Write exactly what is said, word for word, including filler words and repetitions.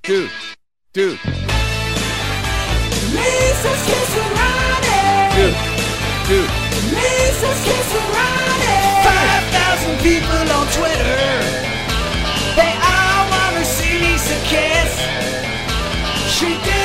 dude, dude. Lisa Cicirani. Dude, dude. Lisa Cicirani. Five thousand people on Twitter. They all wanna see Lisa kiss. She did.